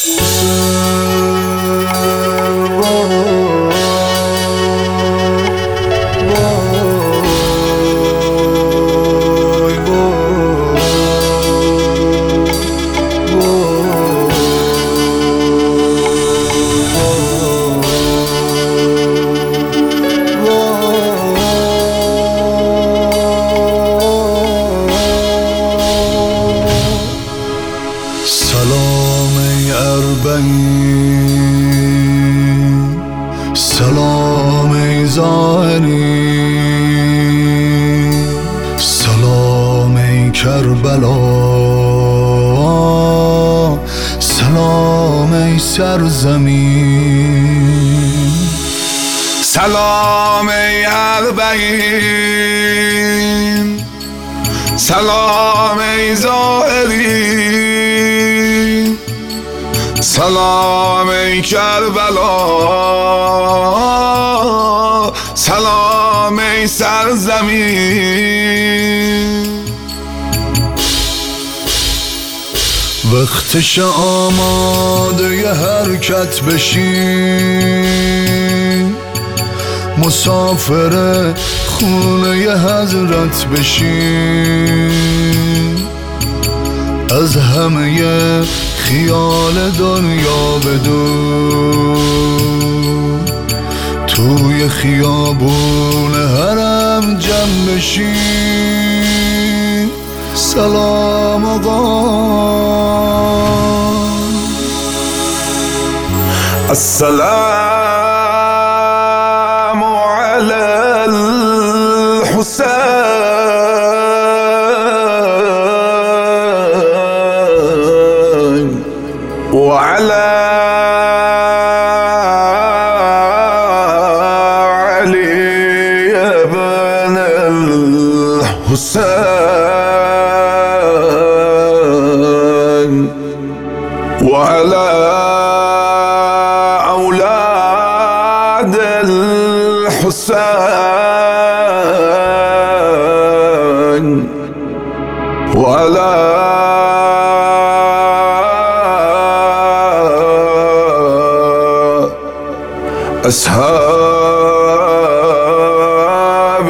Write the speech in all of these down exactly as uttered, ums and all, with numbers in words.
سلام ای اربعین، سلام ای زائرین، سلام ای کربلا، سلام ای سرزمین. سلام ای اربعین، سلام ای زائرین، سلام ای کربلا، سلام ای سرزمین. وقتش آماده ی حرکت بشین، مسافر خونه ی حضرت بشین. از همه خیال دنیا بدون، توی خیابون حرم جمع بشین. سلام آقا. السلام علی الحسین وعلى علي بن الحسين وعلى أولاد الحسين وعلى أصحاب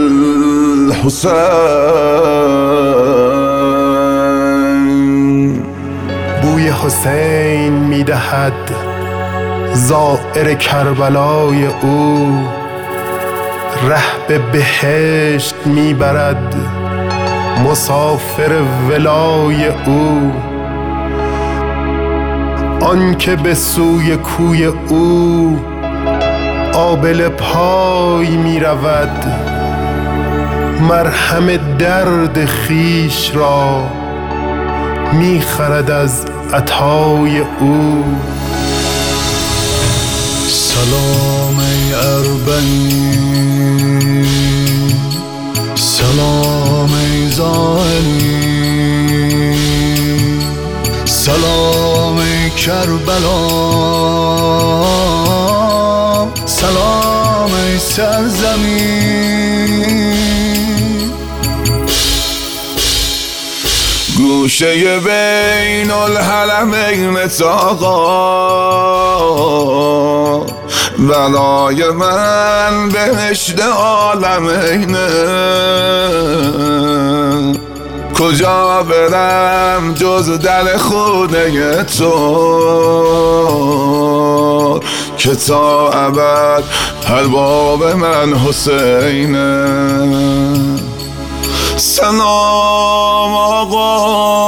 الحسين. بوی حسین میدهد زائر کربلای او، ره به بهشت میبرد مسافر ولای او. آن که به سوی کوی او آبله پای می رود، مرهم درد خیش را می خرد از عطای او. سلام ای اربعین، سلام ای زائرین، سلام ای کربلا، سلام ای سرزمین. گوشه بین الحرمین تاقا، برای من بهشت عالمینه. کجا برم جز در خونه تو، که تا ابد ارباب من حسینه. سلام آقا.